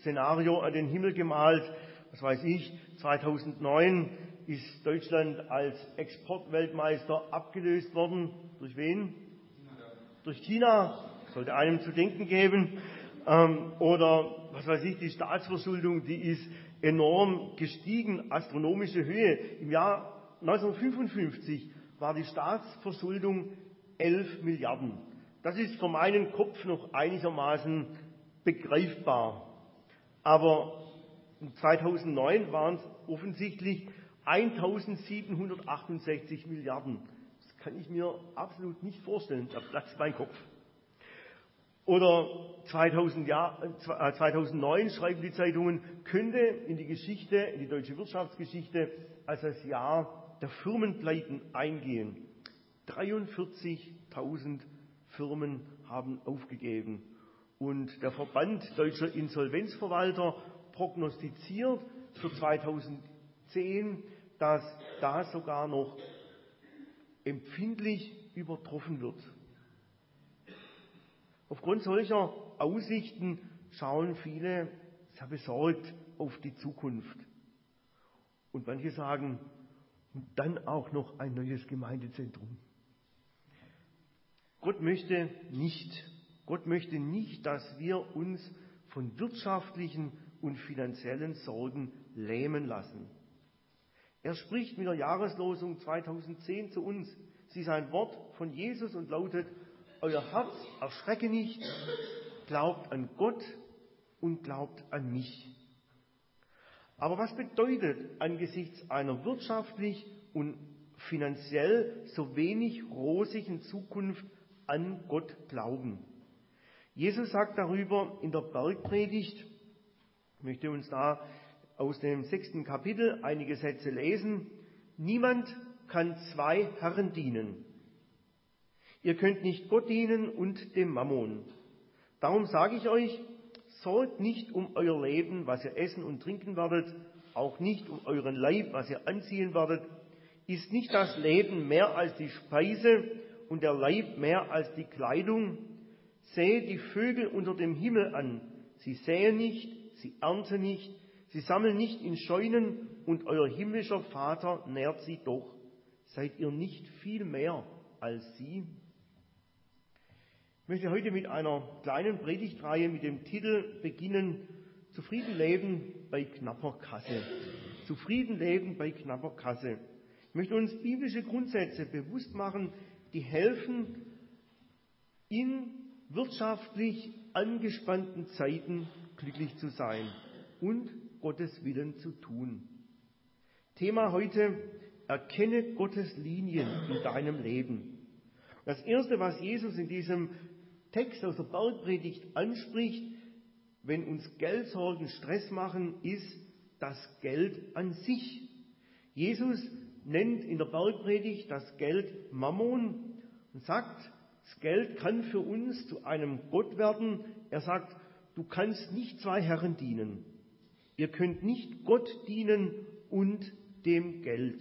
Szenario an den Himmel gemalt. Was weiß ich, 2009 ist Deutschland als Exportweltmeister abgelöst worden. Durch wen? Durch China. Sollte einem zu denken geben. Oder, was weiß ich, die Staatsverschuldung, die ist enorm gestiegen, astronomische Höhe. Im Jahr 1955 war die Staatsverschuldung 11 Milliarden. Das ist für meinen Kopf noch einigermaßen begreifbar. Aber 2009 waren es offensichtlich 1768 Milliarden. Das kann ich mir absolut nicht vorstellen, da platzt mein Kopf. Oder 2009, schreiben die Zeitungen, könnte in die deutsche Wirtschaftsgeschichte als das Jahr der Firmenpleiten eingehen. 43.000 Firmen haben aufgegeben. Und der Verband Deutscher Insolvenzverwalter prognostiziert für 2010, dass da sogar noch empfindlich übertroffen wird. Aufgrund solcher Aussichten schauen viele sehr besorgt auf die Zukunft. Und manche sagen, und dann auch noch ein neues Gemeindezentrum. Gott möchte nicht, dass wir uns von wirtschaftlichen und finanziellen Sorgen lähmen lassen. Er spricht mit der Jahreslosung 2010 zu uns. Sie ist ein Wort von Jesus und lautet: Euer Herz erschrecke nicht, glaubt an Gott und glaubt an mich. Aber was bedeutet angesichts einer wirtschaftlich und finanziell so wenig rosigen Zukunft an Gott glauben? Jesus sagt darüber in der Bergpredigt, ich möchte uns da aus dem 6. Kapitel einige Sätze lesen: Niemand kann zwei Herren dienen. Ihr könnt nicht Gott dienen und dem Mammon. Darum sage ich euch, sorgt nicht um euer Leben, was ihr essen und trinken werdet, auch nicht um euren Leib, was ihr anziehen werdet. Ist nicht das Leben mehr als die Speise und der Leib mehr als die Kleidung? Seht die Vögel unter dem Himmel an. Sie säen nicht, sie ernten nicht, sie sammeln nicht in Scheunen, und euer himmlischer Vater nährt sie doch. Seid ihr nicht viel mehr als sie? Ich möchte heute mit einer kleinen Predigtreihe mit dem Titel beginnen: Zufrieden leben bei knapper Kasse. Zufrieden leben bei knapper Kasse. Ich möchte uns biblische Grundsätze bewusst machen, die helfen, in wirtschaftlich angespannten Zeiten glücklich zu sein und Gottes Willen zu tun. Thema heute: Erkenne Gottes Linien in deinem Leben. Das Erste, was Jesus in diesem Text aus der Bergpredigt anspricht, wenn uns Geldsorgen Stress machen, ist das Geld an sich. Jesus nennt in der Bergpredigt das Geld Mammon und sagt, das Geld kann für uns zu einem Gott werden. Er sagt, du kannst nicht zwei Herren dienen. Ihr könnt nicht Gott dienen und dem Geld.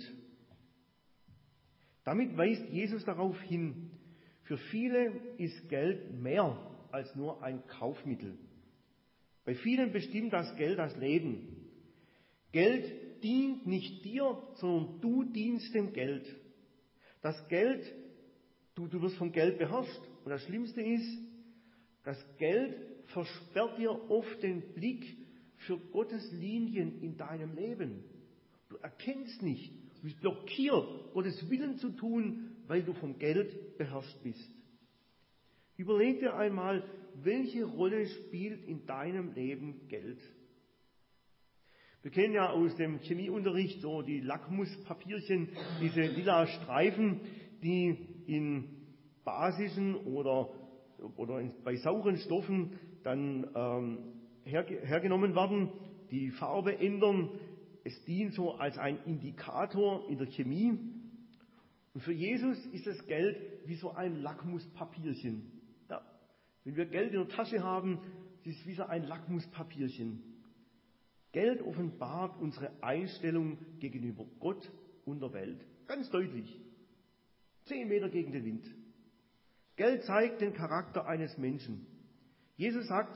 Damit weist Jesus darauf hin, für viele ist Geld mehr als nur ein Kaufmittel. Bei vielen bestimmt das Geld das Leben. Geld dient nicht dir, sondern du dienst dem Geld. Das Geld, du wirst vom Geld beherrscht. Und das Schlimmste ist, das Geld versperrt dir oft den Blick für Gottes Linien in deinem Leben. Du erkennst nicht, du bist blockiert, Gottes Willen zu tun, weil du vom Geld beherrscht bist. Überleg dir einmal, welche Rolle spielt in deinem Leben Geld? Wir kennen ja aus dem Chemieunterricht so die Lackmuspapierchen, diese lila Streifen, die in basischen oder bei sauren Stoffen dann hergenommen werden, die Farbe ändern. Es dient so als ein Indikator in der Chemie. Und für Jesus ist das Geld wie so ein Lackmuspapierchen. Ja, wenn wir Geld in der Tasche haben, ist es wie so ein Lackmuspapierchen. Geld offenbart unsere Einstellung gegenüber Gott und der Welt. Ganz deutlich. 10 Meter gegen den Wind. Geld zeigt den Charakter eines Menschen. Jesus sagt,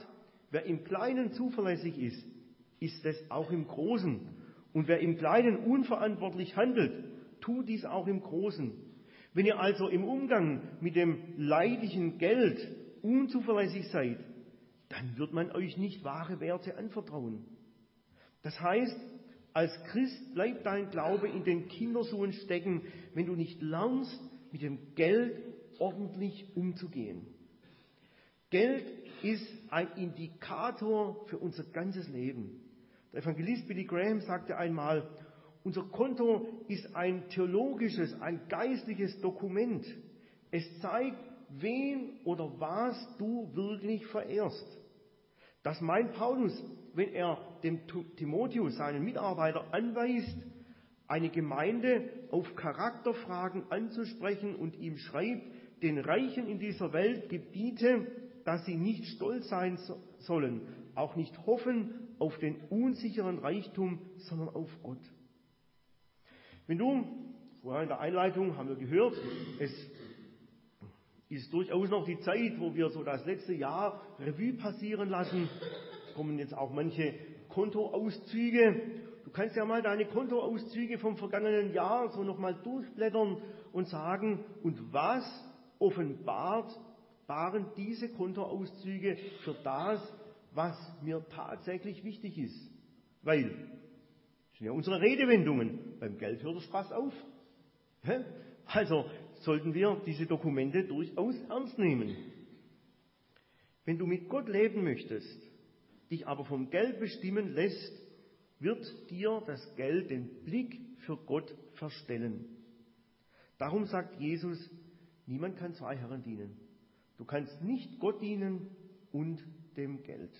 Wer im Kleinen zuverlässig ist, ist es auch im Großen. Und wer im Kleinen unverantwortlich handelt, tut dies auch im Großen. Wenn ihr also im Umgang mit dem leidlichen Geld unzuverlässig seid, dann wird man euch nicht wahre Werte anvertrauen. Das heißt, als Christ bleibt dein Glaube in den Kinderschuhen stecken, wenn du nicht lernst, mit dem Geld ordentlich umzugehen. Geld ist ein Indikator für unser ganzes Leben. Der Evangelist Billy Graham sagte einmal, unser Konto ist ein theologisches, ein geistliches Dokument. Es zeigt, wen oder was du wirklich verehrst. Das meint Paulus, wenn er dem Timotheus, seinen Mitarbeiter, anweist, eine Gemeinde auf Charakterfragen anzusprechen und ihm schreibt, den Reichen in dieser Welt gebiete, dass sie nicht stolz sein sollen, auch nicht hoffen auf den unsicheren Reichtum, sondern auf Gott. Wenn du, vorher in der Einleitung haben wir gehört, es ist durchaus noch die Zeit, wo wir so das letzte Jahr Revue passieren lassen, kommen jetzt auch manche Kontoauszüge. Du kannst ja mal deine Kontoauszüge vom vergangenen Jahr so nochmal durchblättern und sagen, und was offenbaren diese Kontoauszüge für das, was mir tatsächlich wichtig ist. Weil, das sind ja unsere Redewendungen, beim Geld hört der Spaß auf. Also sollten wir diese Dokumente durchaus ernst nehmen. Wenn du mit Gott leben möchtest, dich aber vom Geld bestimmen lässt, wird dir das Geld den Blick für Gott verstellen. Darum sagt Jesus, niemand kann zwei Herren dienen. Du kannst nicht Gott dienen und dem Geld.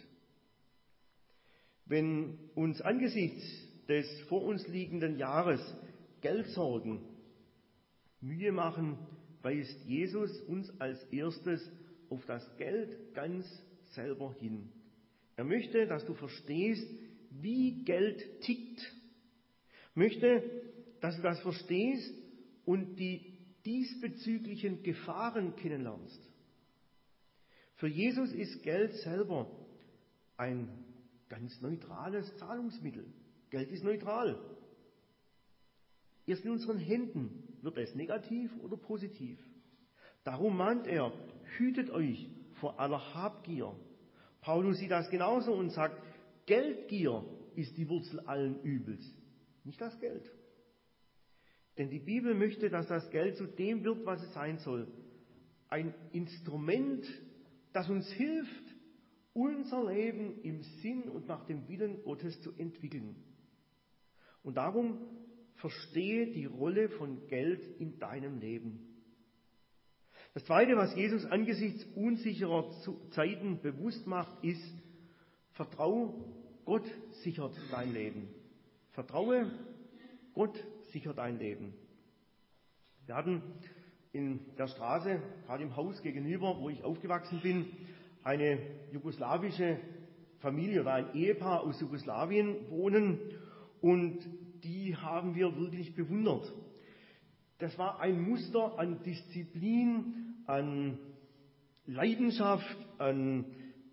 Wenn uns angesichts des vor uns liegenden Jahres Geldsorgen Mühe machen, weist Jesus uns als erstes auf das Geld ganz selber hin. Er möchte, dass du verstehst, wie Geld tickt. Möchte, dass du das verstehst und die diesbezüglichen Gefahren kennenlernst. Für Jesus ist Geld selber ein ganz neutrales Zahlungsmittel. Geld ist neutral. Erst in unseren Händen wird es negativ oder positiv. Darum mahnt er, hütet euch vor aller Habgier. Paulus sieht das genauso und sagt, Geldgier ist die Wurzel allen Übels, nicht das Geld. Denn die Bibel möchte, dass das Geld zu dem wird, was es sein soll. Ein Instrument, das uns hilft, unser Leben im Sinn und nach dem Willen Gottes zu entwickeln. Und darum verstehe die Rolle von Geld in deinem Leben. Das Zweite, was Jesus angesichts unsicherer Zeiten bewusst macht, ist, vertraue, Gott sichert dein Leben. Vertraue, Gott sichert dein Leben. Wir hatten in der Straße, gerade im Haus gegenüber, wo ich aufgewachsen bin, eine jugoslawische Familie oder ein Ehepaar aus Jugoslawien wohnen und die haben wir wirklich bewundert. Das war ein Muster an Disziplin, an Leidenschaft, an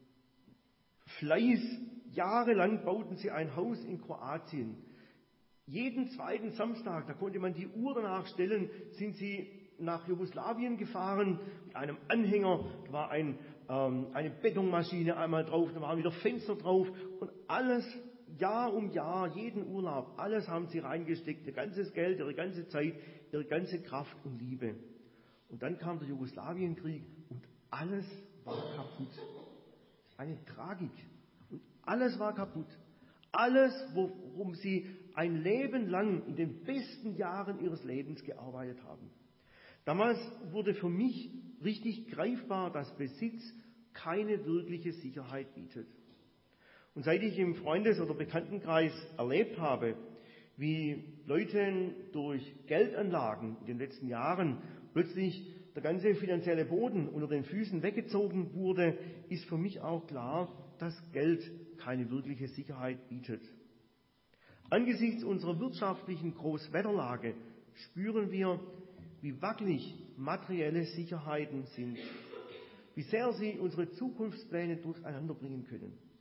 Fleiß. Jahrelang bauten sie ein Haus in Kroatien. Jeden zweiten Samstag, da konnte man die Uhr danach stellen, sind sie nach Jugoslawien gefahren mit einem Anhänger. Da war eine Betonmaschine einmal drauf, da waren wieder Fenster drauf und alles Jahr um Jahr, jeden Urlaub, alles haben sie reingesteckt, ihr ganzes Geld, ihre ganze Zeit, ihre ganze Kraft und Liebe. Und dann kam der Jugoslawienkrieg und alles war kaputt. Eine Tragik. Und alles war kaputt. Alles, worum sie ein Leben lang in den besten Jahren ihres Lebens gearbeitet haben. Damals wurde für mich richtig greifbar, dass Besitz keine wirkliche Sicherheit bietet. Und seit ich im Freundes- oder Bekanntenkreis erlebt habe, wie Leuten durch Geldanlagen in den letzten Jahren plötzlich der ganze finanzielle Boden unter den Füßen weggezogen wurde, ist für mich auch klar, dass Geld keine wirkliche Sicherheit bietet. Angesichts unserer wirtschaftlichen Großwetterlage spüren wir, wie wackelig materielle Sicherheiten sind, wie sehr sie unsere Zukunftspläne durcheinander bringen können.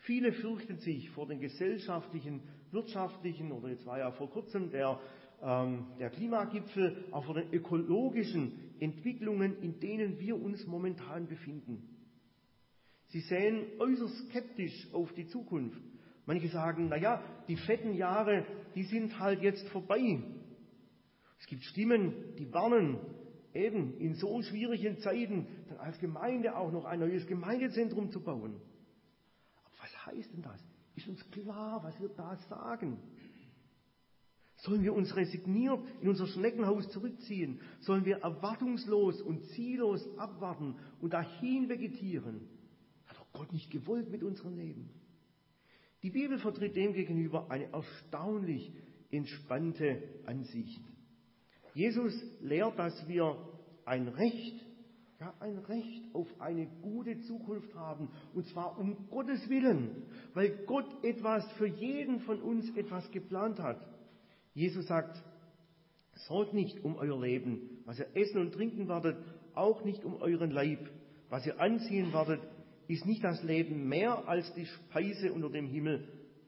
Viele fürchten sich vor den gesellschaftlichen, wirtschaftlichen oder jetzt war ja vor kurzem der Klimagipfel, auch vor den ökologischen Entwicklungen, in denen wir uns momentan befinden. Sie sehen äußerst skeptisch auf die Zukunft. Manche sagen, naja, die fetten Jahre, die sind halt jetzt vorbei. Es gibt Stimmen, die warnen, eben in so schwierigen Zeiten dann als Gemeinde auch noch ein neues Gemeindezentrum zu bauen. Aber was heißt denn das? Ist uns klar, was wir da sagen? Sollen wir uns resigniert in unser Schneckenhaus zurückziehen? Sollen wir erwartungslos und ziellos abwarten und dahin vegetieren? Hat doch Gott nicht gewollt mit unserem Leben. Die Bibel vertritt demgegenüber eine erstaunlich entspannte Ansicht. Jesus lehrt, dass wir ein Recht auf eine gute Zukunft haben, und zwar um Gottes Willen, weil Gott etwas für jeden von uns etwas geplant hat. Jesus sagt, sorgt nicht um euer Leben, was ihr essen und trinken werdet, auch nicht um euren Leib, was ihr anziehen werdet. Ist nicht das Leben mehr als die Speise unter dem Himmel,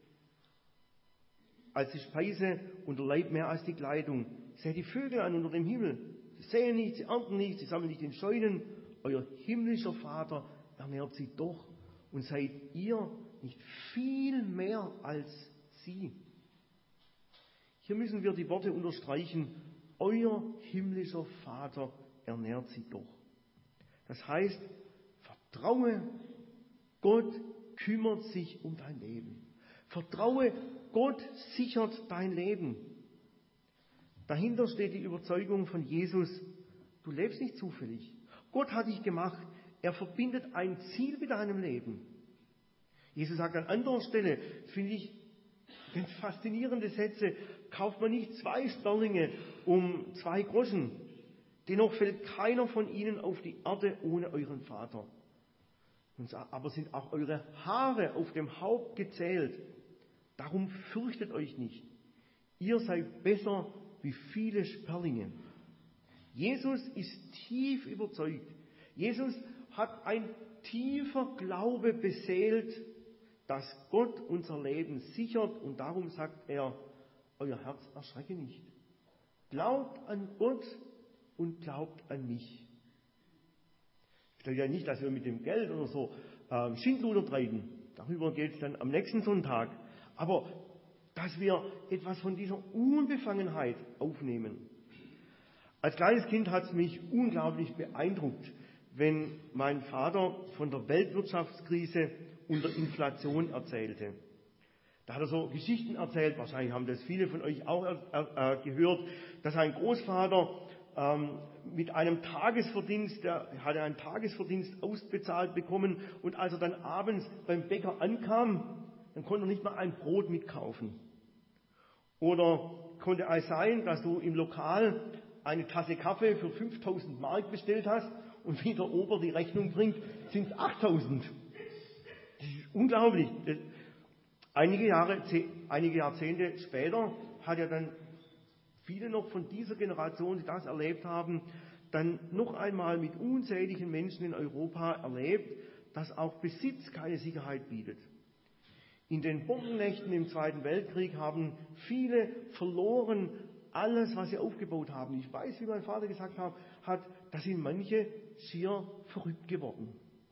als die Speise und der Leib mehr als die Kleidung? Seht die Vögel an unter dem Himmel. Sie säen nicht, sie ernten nicht, sie sammeln nicht in Scheunen. Euer himmlischer Vater ernährt sie doch. Und seid ihr nicht viel mehr als sie? Hier müssen wir die Worte unterstreichen. Euer himmlischer Vater ernährt sie doch. Das heißt, vertraue, Gott kümmert sich um dein Leben. Vertraue, Gott sichert dein Leben. Dahinter steht die Überzeugung von Jesus, du lebst nicht zufällig. Gott hat dich gemacht. Er verbindet ein Ziel mit deinem Leben. Jesus sagt an anderer Stelle, finde ich ganz faszinierende Sätze, kauft man nicht 2 Sperlinge um 2 Groschen. Dennoch fällt keiner von ihnen auf die Erde ohne euren Vater. Aber sind auch eure Haare auf dem Haupt gezählt. Darum fürchtet euch nicht. Ihr seid besser wie viele Sperlinge. Jesus ist tief überzeugt. Jesus hat ein tiefer Glaube beseelt, dass Gott unser Leben sichert, und darum sagt er, euer Herz erschrecke nicht. Glaubt an Gott und glaubt an mich. Ich sage ja nicht, dass wir mit dem Geld oder so Schindluder treiben. Darüber geht es dann am nächsten Sonntag. Aber dass wir etwas von dieser Unbefangenheit aufnehmen. Als kleines Kind hat es mich unglaublich beeindruckt, wenn mein Vater von der Weltwirtschaftskrise und der Inflation erzählte. Da hat er so Geschichten erzählt, wahrscheinlich haben das viele von euch auch gehört, dass ein Großvater mit einem Tagesverdienst, der hatte einen Tagesverdienst ausbezahlt bekommen, und als er dann abends beim Bäcker ankam, dann konnte er nicht mal ein Brot mitkaufen. Oder konnte es sein, dass du im Lokal eine Tasse Kaffee für 5.000 Mark bestellt hast und wie der Ober die Rechnung bringt, sind es 8.000. Das ist unglaublich. Einige Jahrzehnte später hat ja dann viele noch von dieser Generation, die das erlebt haben, dann noch einmal mit unzähligen Menschen in Europa erlebt, dass auch Besitz keine Sicherheit bietet. In den Bombennächten im Zweiten Weltkrieg haben viele verloren alles, was sie aufgebaut haben. Ich weiß, wie mein Vater gesagt hat, da sind manche schier verrückt geworden.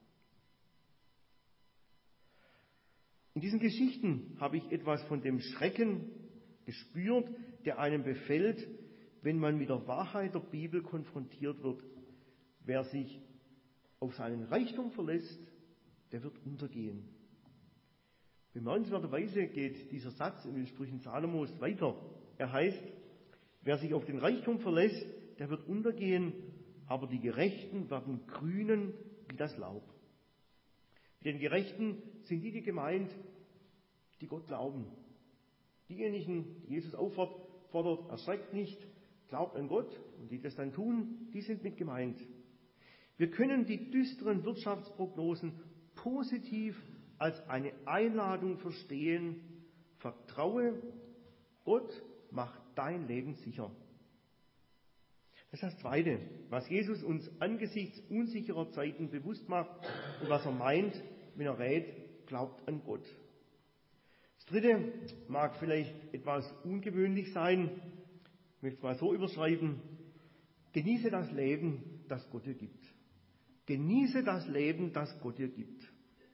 In diesen Geschichten habe ich etwas von dem Schrecken gespürt, der einem befällt, wenn man mit der Wahrheit der Bibel konfrontiert wird. Wer sich auf seinen Reichtum verlässt, der wird untergehen. Bemerkenswerterweise geht dieser Satz in den Sprüchen Salomos weiter. Er heißt, wer sich auf den Reichtum verlässt, der wird untergehen, aber die Gerechten werden grünen wie das Laub. Mit den Gerechten sind die gemeint, die Gott glauben. Diejenigen, die Jesus auffordert, erschreckt nicht, glaubt an Gott, und die das dann tun, die sind mit gemeint. Wir können die düsteren Wirtschaftsprognosen positiv als eine Einladung verstehen. Vertraue, Gott macht dein Leben sicher. Das ist das Zweite, was Jesus uns angesichts unsicherer Zeiten bewusst macht und was er meint, wenn er rät, glaubt an Gott. Das dritte mag vielleicht etwas ungewöhnlich sein, ich möchte es mal so überschreiben: Genieße das Leben, das Gott dir gibt. Genieße das Leben, das Gott dir gibt.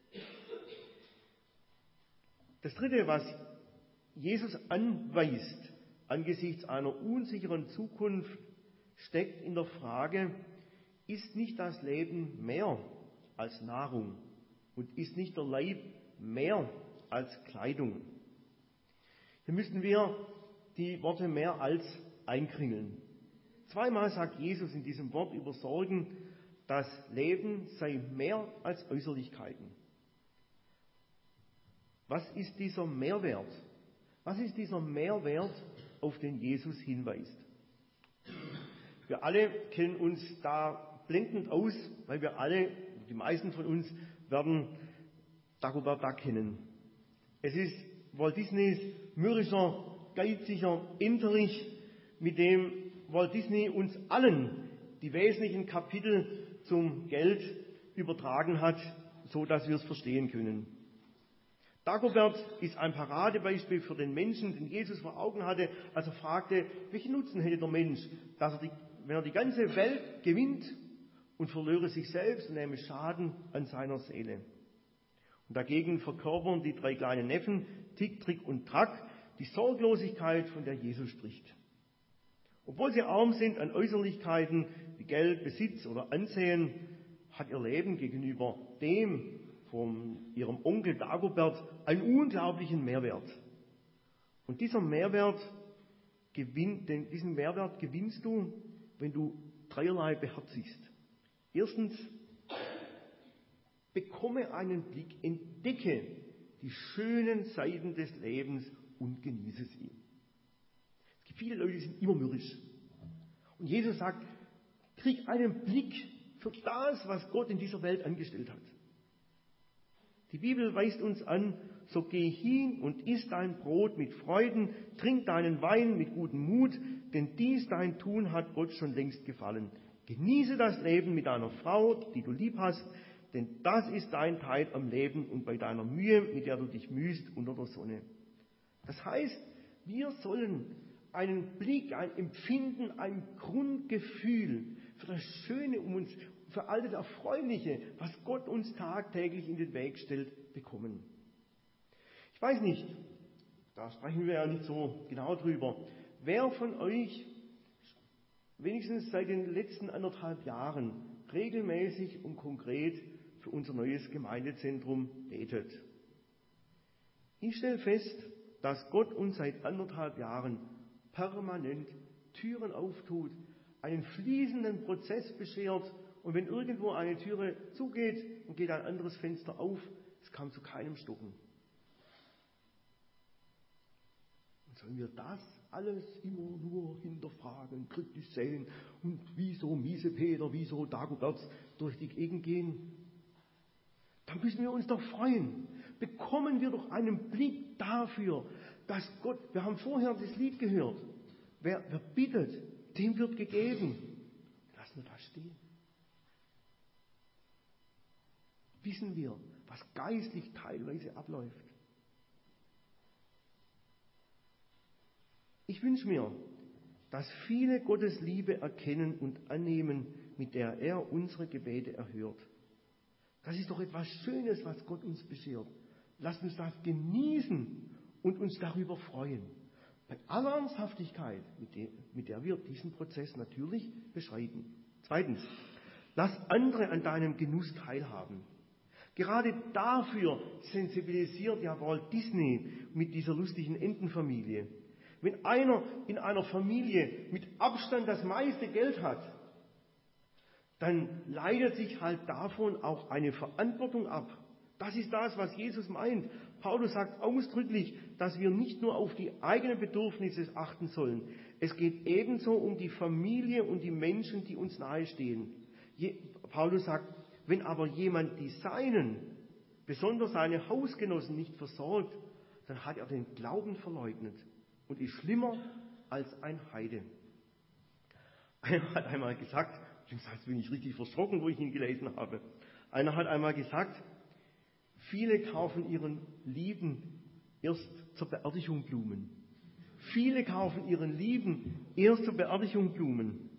Das dritte, was Jesus anweist angesichts einer unsicheren Zukunft, steckt in der Frage: Ist nicht das Leben mehr als Nahrung und ist nicht der Leib mehr als Kleidung? Hier müssen wir die Worte mehr als einkringeln. Zweimal sagt Jesus in diesem Wort über Sorgen, das Leben sei mehr als Äußerlichkeiten. Was ist dieser Mehrwert? Was ist dieser Mehrwert, auf den Jesus hinweist? Wir alle kennen uns da blendend aus, weil wir alle, die meisten von uns, werden Dagobert Duck kennen. Es ist Walt Disneys mürrischer, geiziger Enterich, mit dem Walt Disney uns allen die wesentlichen Kapitel zum Geld übertragen hat, so dass wir es verstehen können. Dagobert ist ein Paradebeispiel für den Menschen, den Jesus vor Augen hatte, als er fragte, welchen Nutzen hätte der Mensch, wenn er die ganze Welt gewinnt und verlöre sich selbst und nehme Schaden an seiner Seele. Und dagegen verkörpern die drei kleinen Neffen, Tick, Trick und Track, die Sorglosigkeit, von der Jesus spricht. Obwohl sie arm sind an Äußerlichkeiten wie Geld, Besitz oder Ansehen, hat ihr Leben gegenüber dem von ihrem Onkel Dagobert einen unglaublichen Mehrwert. Und diesen Mehrwert gewinnst du, wenn du dreierlei beherzigst. Erstens, bekomme einen Blick, entdecke die schönen Seiten des Lebens und genieße sie. Es gibt viele Leute, die sind immer mürrisch. Und Jesus sagt, krieg einen Blick für das, was Gott in dieser Welt angestellt hat. Die Bibel weist uns an, so geh hin und iss dein Brot mit Freuden, trink deinen Wein mit gutem Mut, denn dies dein Tun hat Gott schon längst gefallen. Genieße das Leben mit deiner Frau, die du lieb hast, denn das ist dein Teil am Leben und bei deiner Mühe, mit der du dich mühst unter der Sonne. Das heißt, wir sollen einen Blick, ein Empfinden, ein Grundgefühl für das Schöne um uns, für all das Erfreuliche, was Gott uns tagtäglich in den Weg stellt, bekommen. Ich weiß nicht, da sprechen wir ja nicht so genau drüber, wer von euch wenigstens seit den letzten 1,5 Jahren regelmäßig und konkret für unser neues Gemeindezentrum betet. Ich stelle fest, dass Gott uns seit 1,5 Jahren permanent Türen auftut, einen fließenden Prozess beschert, und wenn irgendwo eine Türe zugeht und geht ein anderes Fenster auf, es kam zu keinem Stocken. Und sollen wir das alles immer nur hinterfragen, kritisch sehen und wieso Miesepeter, wieso Dagobert durch die Gegend gehen? Dann müssen wir uns doch freuen. Bekommen wir doch einen Blick dafür, dass Gott, wir haben vorher das Lied gehört, wer bittet, dem wird gegeben. Lassen wir das stehen. Wissen wir, was geistlich teilweise abläuft. Ich wünsche mir, dass viele Gottes Liebe erkennen und annehmen, mit der er unsere Gebete erhört. Das ist doch etwas Schönes, was Gott uns beschert. Lasst uns das genießen und uns darüber freuen. Bei aller Ernsthaftigkeit, mit der wir diesen Prozess natürlich beschreiten. Zweitens, lass andere an deinem Genuss teilhaben. Gerade dafür sensibilisiert ja Walt Disney mit dieser lustigen Entenfamilie. Wenn einer in einer Familie mit Abstand das meiste Geld hat, dann leitet sich halt davon auch eine Verantwortung ab. Das ist das, was Jesus meint. Paulus sagt ausdrücklich, dass wir nicht nur auf die eigenen Bedürfnisse achten sollen. Es geht ebenso um die Familie und die Menschen, die uns nahestehen. Paulus sagt, wenn aber jemand die Seinen, besonders seine Hausgenossen, nicht versorgt, dann hat er den Glauben verleugnet und ist schlimmer als ein Heide. Einer hat einmal gesagt, jetzt bin ich richtig verschrocken, wo ich ihn gelesen habe. Einer hat einmal gesagt, Viele kaufen ihren Lieben erst zur Beerdigung Blumen. Viele kaufen ihren Lieben erst zur Beerdigung Blumen.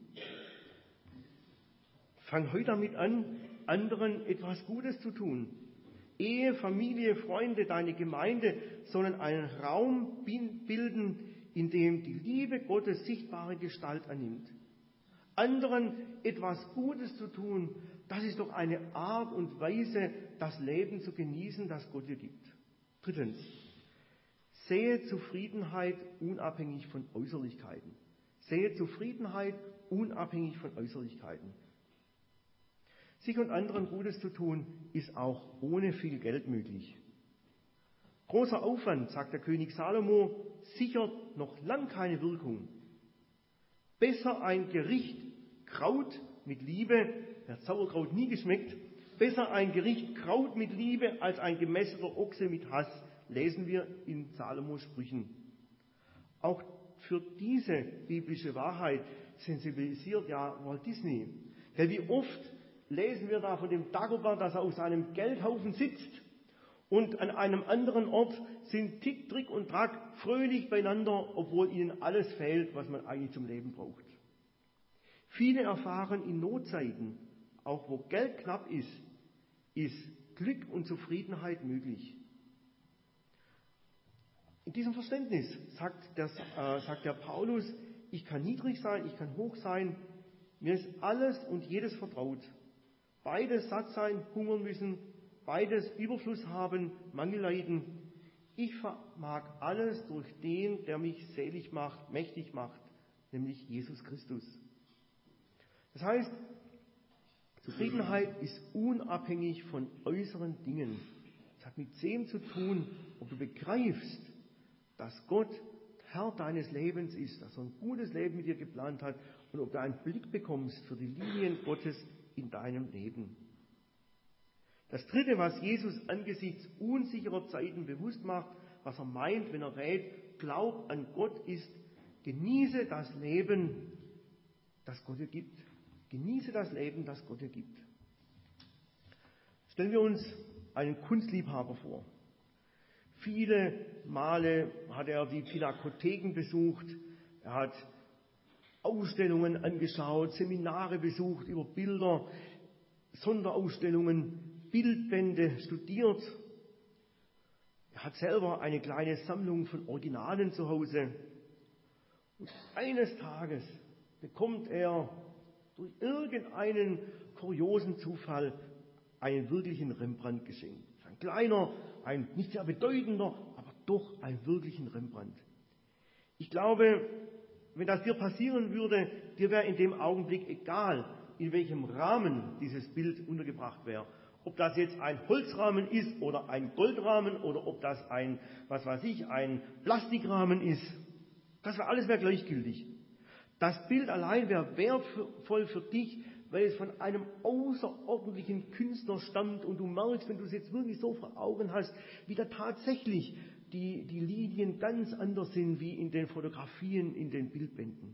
Fang heute damit an, anderen etwas Gutes zu tun. Ehe, Familie, Freunde, deine Gemeinde sollen einen Raum bilden, in dem die Liebe Gottes sichtbare Gestalt annimmt. Anderen etwas Gutes zu tun, das ist doch eine Art und Weise, das Leben zu genießen, das Gott dir gibt. Drittens, sehe Zufriedenheit unabhängig von Äußerlichkeiten. Sehe Zufriedenheit unabhängig von Äußerlichkeiten. Sich und anderen Gutes zu tun, ist auch ohne viel Geld möglich. Großer Aufwand, sagt der König Salomo, sichert noch lang keine Wirkung. Besser ein Gericht Kraut mit Liebe, der hat Sauerkraut nie geschmeckt, besser ein Gericht Kraut mit Liebe als ein gemästeter Ochse mit Hass, lesen wir in Salomos Sprüchen. Auch für diese biblische Wahrheit sensibilisiert ja Walt Disney. Denn wie oft lesen wir da von dem Dagobert, dass er auf seinem Geldhaufen sitzt und an einem anderen Ort sind Tick, Trick und Track fröhlich beieinander, obwohl ihnen alles fehlt, was man eigentlich zum Leben braucht. Viele erfahren in Notzeiten, auch wo Geld knapp ist Glück und Zufriedenheit möglich. In diesem Verständnis sagt der Paulus, ich kann niedrig sein, ich kann hoch sein, mir ist alles und jedes vertraut. Beides satt sein, hungern müssen, beides Überfluss haben, Mangel leiden. Ich vermag alles durch den, der mich selig macht, mächtig macht, nämlich Jesus Christus. Das heißt, Zufriedenheit ist unabhängig von äußeren Dingen. Es hat mit dem zu tun, ob du begreifst, dass Gott Herr deines Lebens ist, dass er ein gutes Leben mit dir geplant hat und ob du einen Blick bekommst für die Linien Gottes in deinem Leben. Das Dritte, was Jesus angesichts unsicherer Zeiten bewusst macht, was er meint, wenn er rät, glaub an Gott, ist, genieße das Leben, das Gott dir gibt. Genieße das Leben, das Gott dir gibt. Stellen wir uns einen Kunstliebhaber vor. Viele Male hat er die Pinakotheken besucht, er hat Ausstellungen angeschaut, Seminare besucht über Bilder, Sonderausstellungen, Bildbände studiert. Er hat selber eine kleine Sammlung von Originalen zu Hause. Und eines Tages bekommt er durch irgendeinen kuriosen Zufall einen wirklichen Rembrandt geschenkt. Ein kleiner, ein nicht sehr bedeutender, aber doch einen wirklichen Rembrandt. Ich glaube, wenn das dir passieren würde, dir wäre in dem Augenblick egal, in welchem Rahmen dieses Bild untergebracht wäre. Ob das jetzt ein Holzrahmen ist oder ein Goldrahmen oder ob das ein Plastikrahmen ist. Das alles wäre gleichgültig. Das Bild allein wäre wertvoll für dich, weil es von einem außerordentlichen Künstler stammt und du merkst, wenn du es jetzt wirklich so vor Augen hast, wie da tatsächlich die Linien ganz anders sind wie in den Fotografien, in den Bildbänden.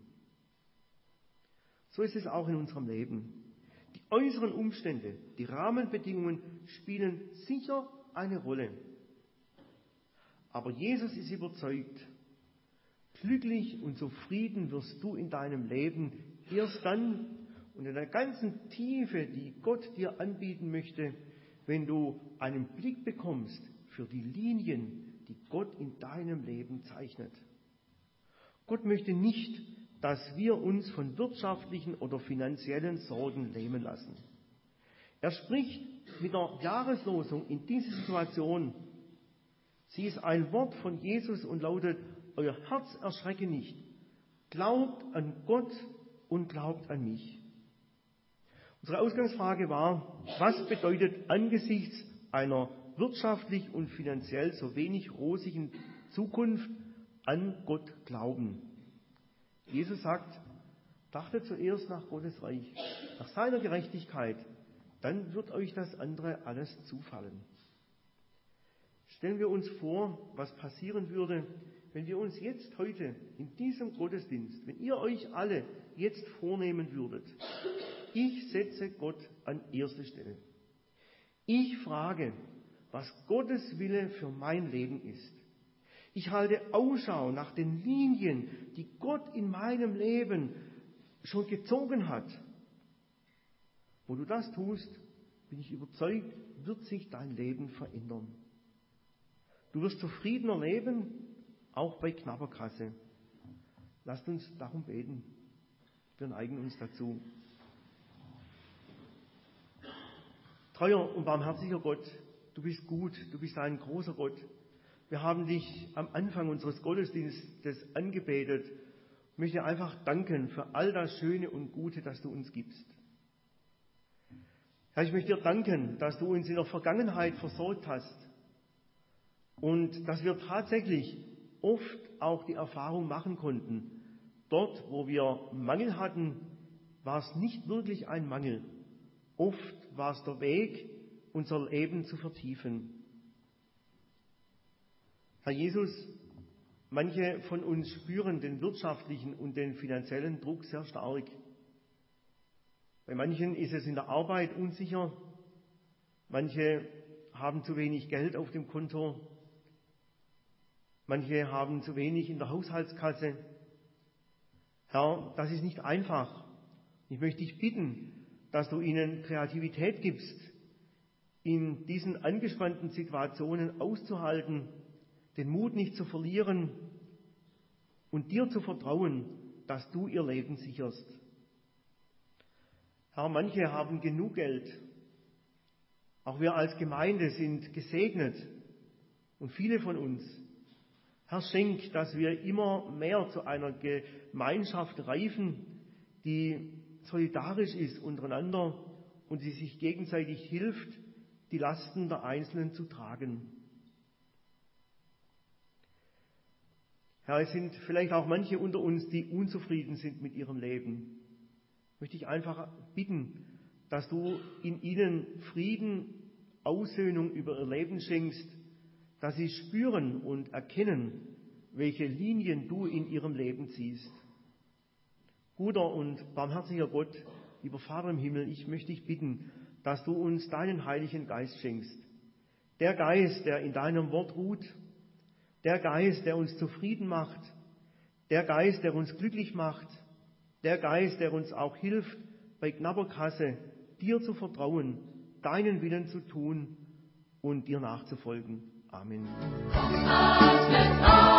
So ist es auch in unserem Leben. Die äußeren Umstände, die Rahmenbedingungen spielen sicher eine Rolle. Aber Jesus ist überzeugt, glücklich und zufrieden wirst du in deinem Leben erst dann und in der ganzen Tiefe, die Gott dir anbieten möchte, wenn du einen Blick bekommst für die Linien, die Gott in deinem Leben zeichnet. Gott möchte nicht, dass wir uns von wirtschaftlichen oder finanziellen Sorgen lähmen lassen. Er spricht mit der Jahreslosung in dieser Situation. Sie ist ein Wort von Jesus und lautet, euer Herz erschrecke nicht. Glaubt an Gott und glaubt an mich. Unsere Ausgangsfrage war, was bedeutet angesichts einer wirtschaftlich und finanziell so wenig rosigen Zukunft an Gott glauben? Jesus sagt, trachtet zuerst nach Gottes Reich, nach seiner Gerechtigkeit, dann wird euch das andere alles zufallen. Stellen wir uns vor, was passieren würde, wenn wir uns jetzt heute in diesem Gottesdienst, wenn ihr euch alle jetzt vornehmen würdet, ich setze Gott an erste Stelle. Ich frage, was Gottes Wille für mein Leben ist. Ich halte Ausschau nach den Linien, die Gott in meinem Leben schon gezogen hat. Wo du das tust, bin ich überzeugt, wird sich dein Leben verändern. Du wirst zufriedener leben, auch bei knapper Kasse. Lasst uns darum beten. Wir neigen uns dazu. Treuer und barmherziger Gott, du bist gut, du bist ein großer Gott. Wir haben dich am Anfang unseres Gottesdienstes angebetet. Ich möchte einfach danken für all das Schöne und Gute, das du uns gibst. Herr, ich möchte dir danken, dass du uns in der Vergangenheit versorgt hast und dass wir tatsächlich oft auch die Erfahrung machen konnten, dort, wo wir Mangel hatten, war es nicht wirklich ein Mangel. Oft war es der Weg, unser Leben zu vertiefen. Herr Jesus, manche von uns spüren den wirtschaftlichen und den finanziellen Druck sehr stark. Bei manchen ist es in der Arbeit unsicher, manche haben zu wenig Geld auf dem Konto, manche haben zu wenig in der Haushaltskasse. Herr, das ist nicht einfach. Ich möchte dich bitten, dass du ihnen Kreativität gibst, in diesen angespannten Situationen auszuhalten, den Mut nicht zu verlieren und dir zu vertrauen, dass du ihr Leben sicherst. Herr, manche haben genug Geld. Auch wir als Gemeinde sind gesegnet und viele von uns. Herr, schenk, dass wir immer mehr zu einer Gemeinschaft reifen, die solidarisch ist untereinander und die sich gegenseitig hilft, die Lasten der Einzelnen zu tragen. Herr, es sind vielleicht auch manche unter uns, die unzufrieden sind mit ihrem Leben. Möchte ich einfach bitten, dass du in ihnen Frieden, Aussöhnung über ihr Leben schenkst, dass sie spüren und erkennen, welche Linien du in ihrem Leben ziehst. Guter und barmherziger Gott, lieber Vater im Himmel, ich möchte dich bitten, dass du uns deinen Heiligen Geist schenkst. Der Geist, der in deinem Wort ruht, der Geist, der uns zufrieden macht, der Geist, der uns glücklich macht, der Geist, der uns auch hilft, bei knapper Kasse dir zu vertrauen, deinen Willen zu tun und dir nachzufolgen. Amen.